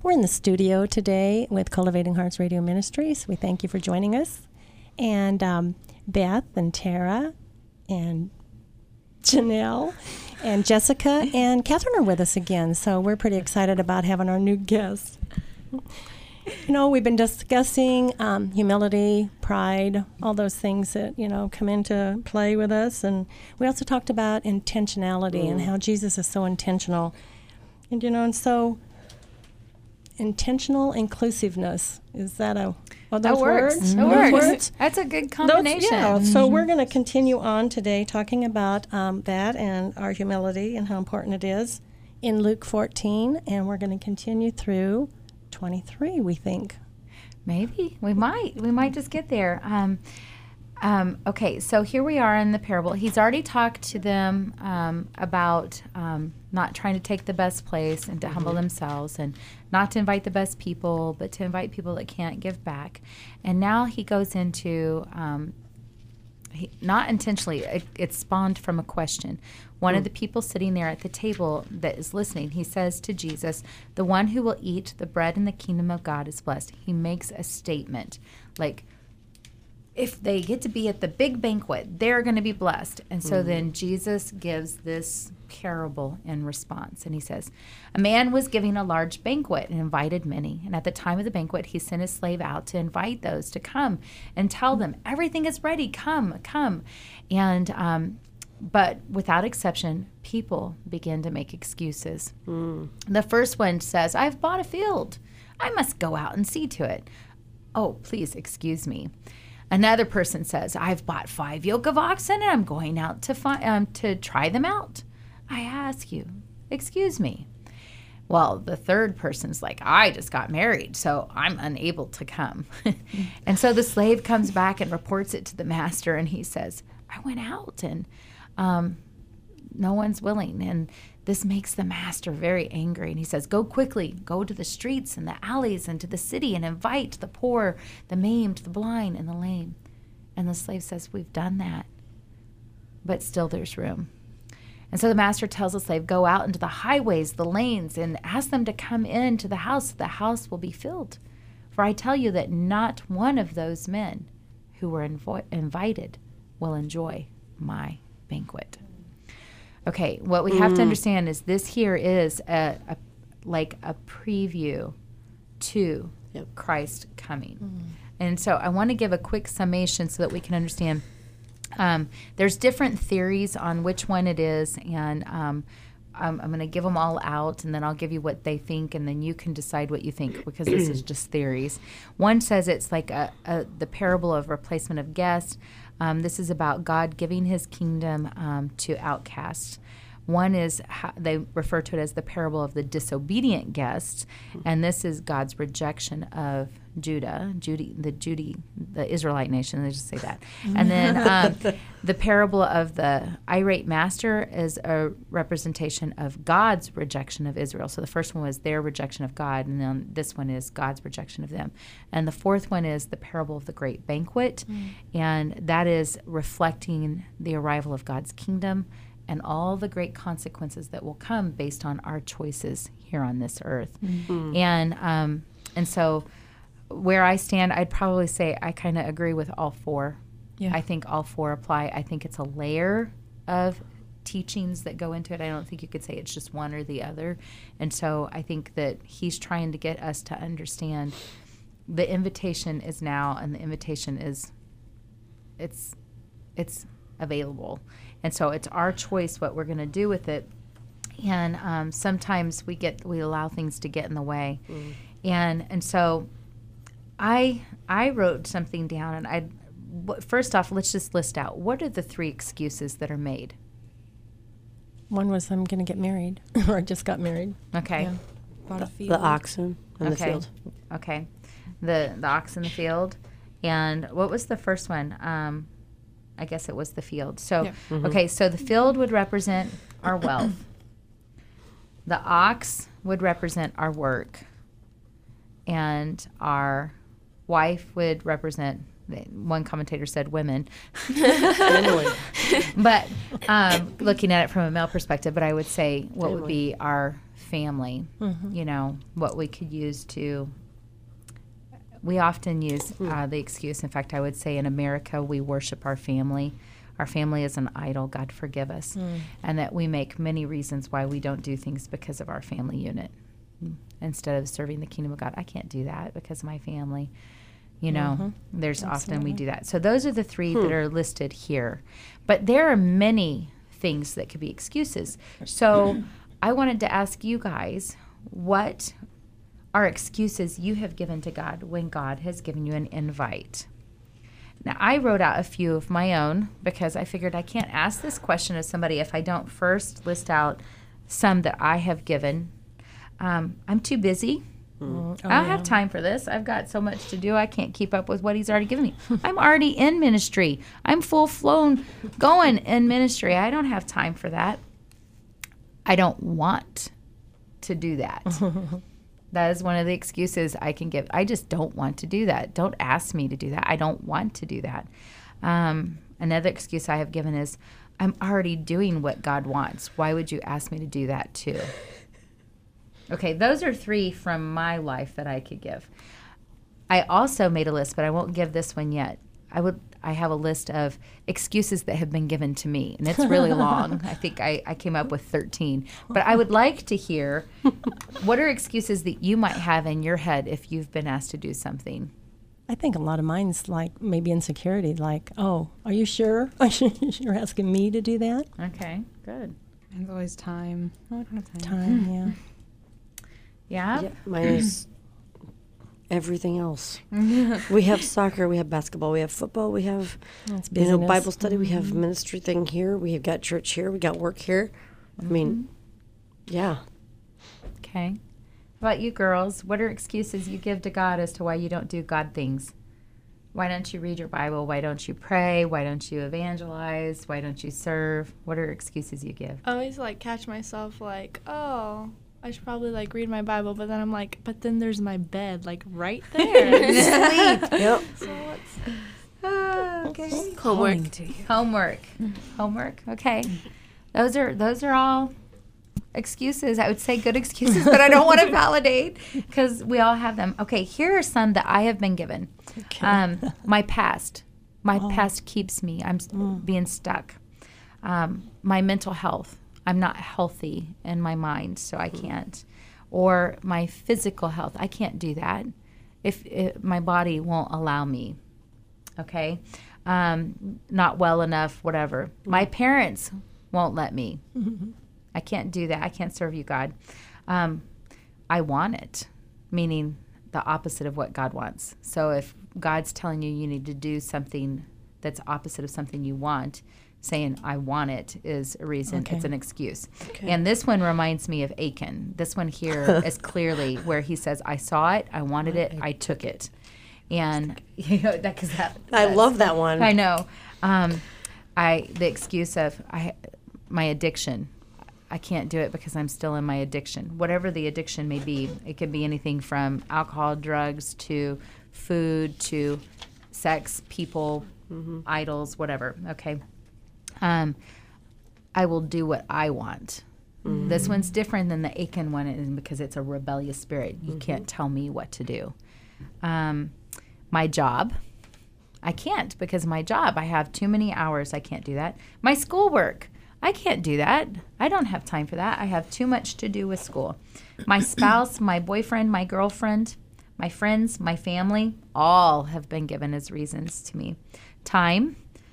We're in the studio today with Cultivating Hearts Radio Ministries. We thank you for joining us. And Beth and Tara and Janelle and Jessica and Catherine are with us again. So we're pretty excited about having our new guests. You know, we've been discussing humility, pride, all those things that, you know, come into play with us. And we also talked about intentionality and how Jesus is so intentional. And, you know, and so intentional inclusiveness, is that a... Oh, that works. Words? That Those works. Words? That's a good combination. So we're going to continue on today talking about that and our humility and how important it is in Luke 14. And we're going to continue through 23, we think. Maybe. We might just get there. Okay, so here we are in the parable. He's already talked to them about not trying to take the best place and to humble themselves, and not to invite the best people, but to invite people that can't give back. And now he goes into, not intentionally, it spawned from a question. One of the people sitting there at the table that is listening, he says to Jesus, "The one who will eat the bread in the kingdom of God is blessed." He makes a statement like, if they get to be at the big banquet, they're going to be blessed. And so then Jesus gives this parable in response. And he says, "A man was giving a large banquet and invited many. And at the time of the banquet, he sent his slave out to invite those to come and tell them, 'Everything is ready. Come, come.' And but without exception, people begin to make excuses. The first one says, 'I've bought a field. I must go out and see to it.' 'Oh, please excuse me.' Another person says, 'I've bought 5 yoke of oxen and I'm going out to try them out. I ask you, excuse me.' Well, the third person's like, 'I just got married, so I'm unable to come.' And so the slave comes back and reports it to the master, and he says, 'I went out and no one's willing.' And this makes the master very angry. And he says, 'Go quickly, go to the streets and the alleys and to the city and invite the poor, the maimed, the blind, and the lame.' And the slave says, 'We've done that, but still there's room.' And so the master tells the slave, 'Go out into the highways, the lanes, and ask them to come into the house. The house will be filled. For I tell you that not one of those men who were invited will enjoy my banquet.'" Okay, what we have to understand is this here is a preview to Christ coming. And so I want to give a quick summation so that we can understand. There's different theories on which one it is, and I'm going to give them all out, and then I'll give you what they think, and then you can decide what you think, because this is just theories. One says it's like the parable of replacement of guests. This is about God giving his kingdom to outcasts. One is they refer to it as the parable of the disobedient guests, and this is God's rejection of the Israelite nation. They just say that. And then the parable of the irate master is a representation of God's rejection of Israel. So the first one was their rejection of God, and then this one is God's rejection of them. And the fourth one is the parable of the great banquet, and that is reflecting the arrival of God's kingdom and all the great consequences that will come based on our choices here on this earth. And so where I stand, I'd probably say I kind of agree with all four. Yeah. I think all four apply. I think it's a layer of teachings that go into it. I don't think you could say it's just one or the other. And so I think that he's trying to get us to understand the invitation is now, and the invitation is it's available. And so it's our choice what we're going to do with it. And sometimes we allow things to get in the way. And so I wrote something down, and first off, let's just list out, what are the 3 excuses that are made? One was, I'm going to get married, or I just got married. Okay. Yeah. Bought a field. The oxen in the field. Okay. The ox in the field. And what was the first one? I guess it was the field. So, okay, so the field would represent our wealth. The ox would represent our work. And our wife would represent, one commentator said, women. But looking at it from a male perspective, but I would say what would be our family, what we could use to, we often use the excuse. In fact, I would say in America, we worship our family. Our family is an idol. God forgive us. And that we make many reasons why we don't do things because of our family unit. Instead of serving the kingdom of God, I can't do that because of my family. There's often we do that. So those are the three that are listed here. But there are many things that could be excuses. So I wanted to ask you guys, what are excuses you have given to God when God has given you an invite? Now, I wrote out a few of my own because I figured I can't ask this question of somebody if I don't first list out some that I have given. I'm too busy. I don't have time for this. I've got so much to do. I can't keep up with what he's already given me. I'm already in ministry. I'm full-flown going in ministry. I don't have time for that. I don't want to do that. That is one of the excuses I can give. I just don't want to do that. Don't ask me to do that. I don't want to do that. Another excuse I have given is, I'm already doing what God wants. Why would you ask me to do that too? Okay, those are three from my life that I could give. I also made a list, but I won't give this one yet. I have a list of excuses that have been given to me, and it's really long. I think I came up with 13. But I would like to hear, what are excuses that you might have in your head if you've been asked to do something? I think a lot of mine's like maybe insecurity, like, oh, are you sure? You're asking me to do that? Okay, good. Mine's always time. Oh, I don't have time. Time, yeah. Yeah? Mine is everything else. We have soccer, we have basketball, we have football, we have Bible study, we have ministry thing here, we have got church here, we got work here. I mean, yeah. Okay. How about you girls? What are excuses you give to God as to why you don't do God things? Why don't you read your Bible? Why don't you pray? Why don't you evangelize? Why don't you serve? What are excuses you give? I always catch myself oh, I should probably read my Bible, but then I'm but then there's my bed right there. Sleep. Yep. So what's Okay. homework? Homework. Okay. Those are all excuses. I would say good excuses, but I don't want to validate because we all have them. Okay. Here are some that I have been given. Okay. My past. My past keeps me. I'm being stuck. My mental health. I'm not healthy in my mind, so I can't. Or my physical health. I can't do that if my body won't allow me. Okay? Not well enough, whatever. My parents won't let me. I can't do that. I can't serve you, God. I want it, meaning the opposite of what God wants. So if God's telling you need to do something that's opposite of something you want, saying I want it is a reason. Okay. It's an excuse. Okay. And this one reminds me of Achan. This one here is clearly where he says, I saw it, I wanted it, I took it. And I love that one. I know. The excuse of my addiction. I can't do it because I'm still in my addiction. Whatever the addiction may be, it could be anything from alcohol, drugs, to food, to sex, people, idols, whatever. Okay. I will do what I want. This one's different than the Achan one because it's a rebellious spirit. You can't tell me what to do. My job. I can't because my job, I have too many hours. I can't do that. My schoolwork. I can't do that. I don't have time for that. I have too much to do with school. My spouse, my boyfriend, my girlfriend, my friends, my family, all have been given as reasons to me. Time,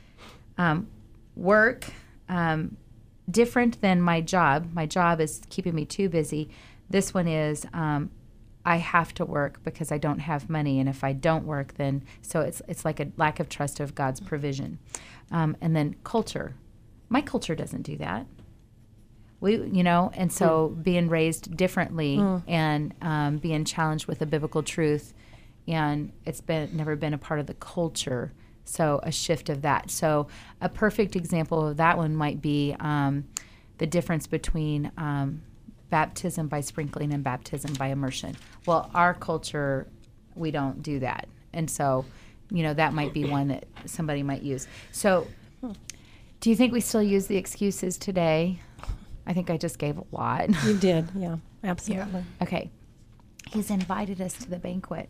work, different than my job. My job is keeping me too busy. This one is I have to work because I don't have money, and if I don't work, then so it's like a lack of trust of God's provision. And then culture. My culture doesn't do that. And so being raised differently and being challenged with a biblical truth, and it's never been a part of the culture. So a shift of that. So a perfect example of that one might be the difference between baptism by sprinkling and baptism by immersion. Well, our culture, we don't do that. And so, that might be one that somebody might use. So do you think we still use the excuses today? I think I just gave a lot. You did, yeah. absolutely. Okay. He's invited us to the banquet.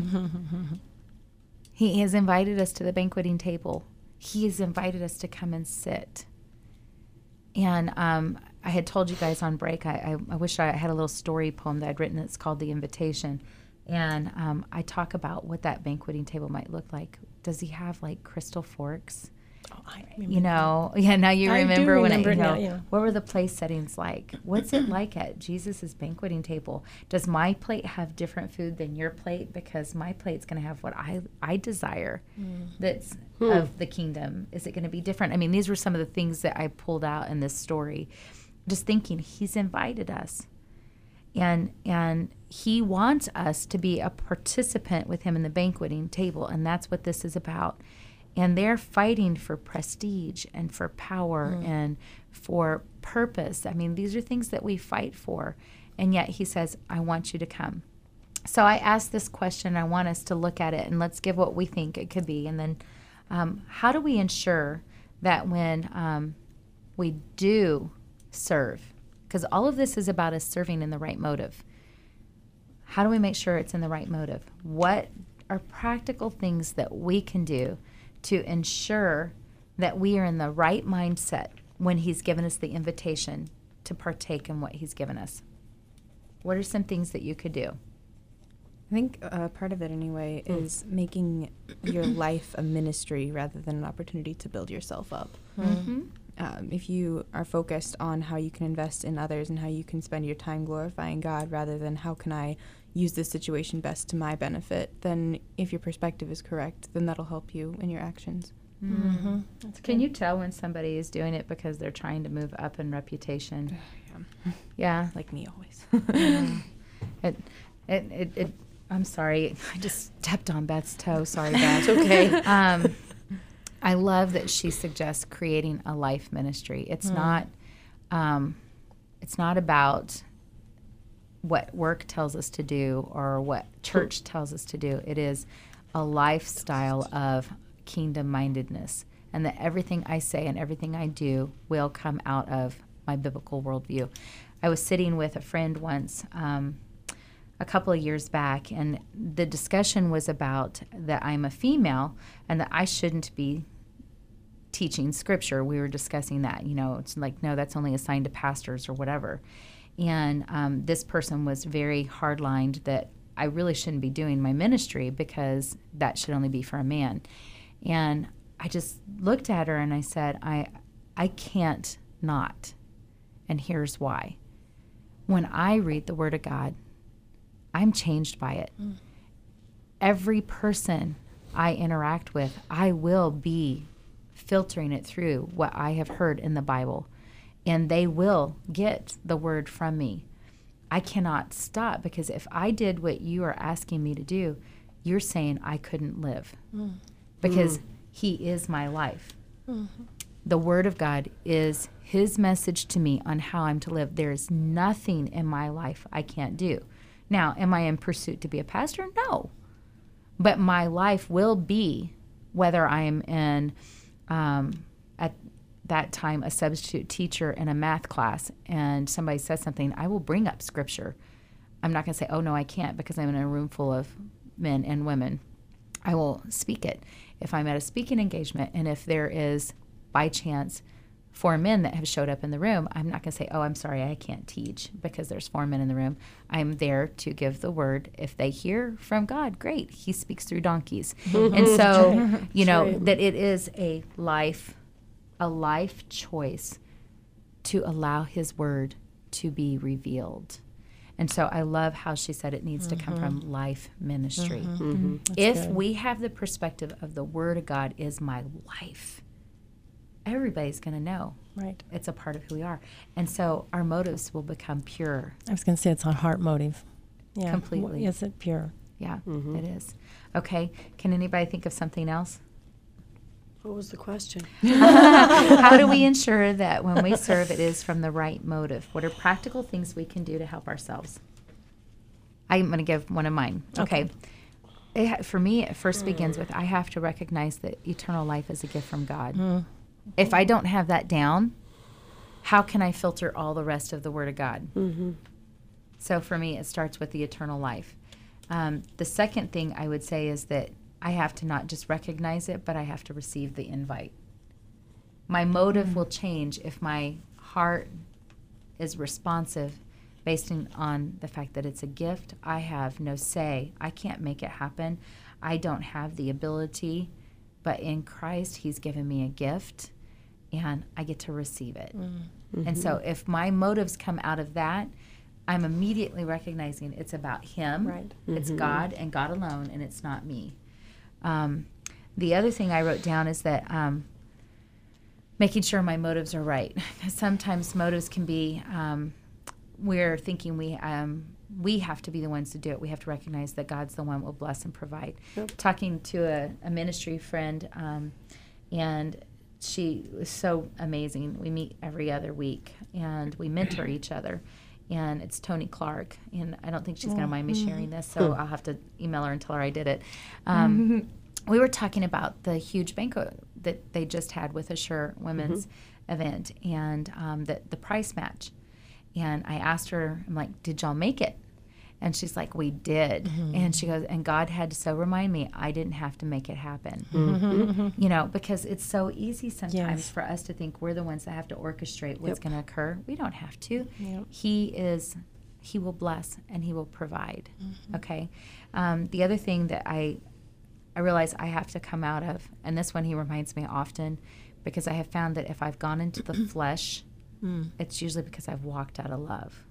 He has invited us to the banqueting table. He has invited us to come and sit. And I had told you guys on break, I wish I had a little story poem that I'd written that's called The Invitation. And I talk about what that banqueting table might look like. Does he have like crystal forks? Oh, I remember. You know, yeah, now you I do remember when remember now, yeah. what were the place settings like? What's it like at Jesus's banqueting table? Does my plate have different food than your plate? Because my plate's going to have what I desire that's of the kingdom. Is it going to be different? I mean, these were some of the things that I pulled out in this story. Just thinking, he's invited us. And he wants us to be a participant with him in the banqueting table, and that's what this is about. And they're fighting for prestige and for power and for purpose. I mean, these are things that we fight for. And yet he says, I want you to come. So I asked this question. I want us to look at it, and let's give what we think it could be. And then how do we ensure that when we do serve, because all of this is about us serving in the right motive, how do we make sure it's in the right motive? What are practical things that we can do to ensure that we are in the right mindset when he's given us the invitation to partake in what he's given us? What are some things that you could do? I think part of it, anyway, is making your life a ministry rather than an opportunity to build yourself up. If you are focused on how you can invest in others and how you can spend your time glorifying God rather than how can I use this situation best to my benefit, then if your perspective is correct, then that'll help you in your actions. Can you tell when somebody is doing it because they're trying to move up in reputation? Yeah. Like me always. I'm sorry. I just stepped on Beth's toe. Sorry, Beth. It's okay. I love that she suggests creating a life ministry. It's not about what work tells us to do or what church tells us to do. It is a lifestyle of kingdom-mindedness, and that everything I say and everything I do will come out of my biblical worldview. I was sitting with a friend once a couple of years back, and the discussion was about that I'm a female and that I shouldn't be teaching scripture. We were discussing that. You know, it's like, no, that's only assigned to pastors or whatever. And this person was very hard-lined that I really shouldn't be doing my ministry because that should only be for a man. And I just looked at her and I said, I can't not. And here's why. When I read the Word of God, I'm changed by it. Every person I interact with, I will be filtering it through what I have heard in the Bible, and they will get the word from me. I cannot stop, because if I did what you are asking me to do, you're saying I couldn't live, because he is my life. The Word of God is his message to me on how I'm to live. There is nothing in my life I can't do. Now, am I in pursuit to be a pastor? No. But my life will be, whether I am in, at that time, a substitute teacher in a math class, and somebody says something, I will bring up scripture. I'm not going to say, oh, no, I can't, because I'm in a room full of men and women. I will speak it. If I'm at a speaking engagement, and if there is, by chance, 4 men that have showed up in the room, I'm not going to say, oh, I'm sorry, I can't teach because there's 4 men in the room. I'm there to give the word. If they hear from God, great. He speaks through donkeys. And so, you know, that it is a life choice to allow his word to be revealed. And so I love how she said it needs to come from life ministry. If we have the perspective of the Word of God is my life, everybody's going to know. Right. It's a part of who we are. And so our motives will become pure. I was going to say it's a heart motive. Yeah. Completely. Is it pure? Yeah, it is. Okay. Can anybody think of something else? What was the question? How do we ensure that when we serve, it is from the right motive? What are practical things we can do to help ourselves? I'm going to give one of mine. Okay. For me, it first begins with I have to recognize that eternal life is a gift from God. If I don't have that down, how can I filter all the rest of the Word of God? So for me, it starts with the eternal life. The second thing I would say is that I have to not just recognize it, but I have to receive the invite. My motive will change if my heart is responsive based on the fact that it's a gift. I have no say. I can't make it happen. I don't have the ability, but in Christ, he's given me a gift, and I get to receive it. Mm-hmm. And so if my motives come out of that, I'm immediately recognizing it's about him, right. It's God and God alone, and it's not me. The other thing I wrote down is that making sure my motives are right. Because sometimes motives can be, we're thinking we have to be the ones to do it. We have to recognize that God's the one who will bless and provide. Yep. Talking to a ministry friend, and she was so amazing. We meet every other week, and we mentor each other. And it's Tony Clark, and I don't think she's going to mind me sharing this, so I'll have to email her and tell her I did it. We were talking about the huge banquet that they just had with Assure Women's event, and the price match. And I asked her, I'm like, did y'all make it? And she's like, we did. And she goes, and God had to so remind me I didn't have to make it happen. You know, because it's so easy sometimes for us to think we're the ones that have to orchestrate what's going to occur. We don't have to. Yep. He will bless and he will provide. Okay. The other thing that I realize I have to come out of, and this one he reminds me often, because I have found that if I've gone into the flesh, it's usually because I've walked out of love.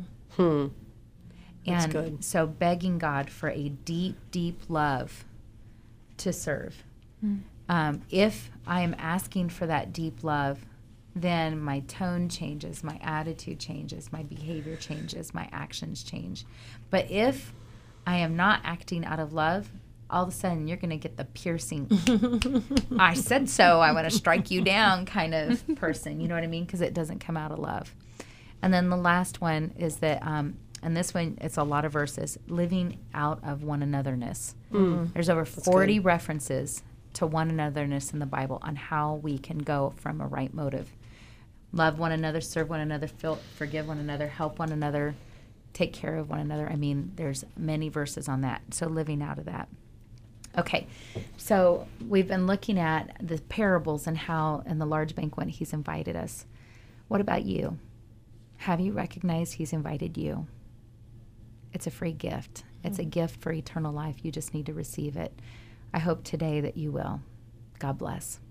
That's and good. So begging God for a deep, deep love to serve. If I am asking for that deep love, then my tone changes, my attitude changes, my behavior changes, my actions change. But if I am not acting out of love, all of a sudden you're going to get the piercing, I said so, I want to strike you down kind of person. You know what I mean? Because it doesn't come out of love. And then the last one is that, and this one, it's a lot of verses, living out of one anotherness. There's over 40 references to one anotherness in the Bible on how we can go from a right motive. Love one another, serve one another, forgive one another, help one another, take care of one another. I mean, there's many verses on that. So living out of that. Okay, so we've been looking at the parables and how in the large banquet he's invited us. What about you? Have you recognized he's invited you? It's a free gift. It's a gift for eternal life. You just need to receive it. I hope today that you will. God bless.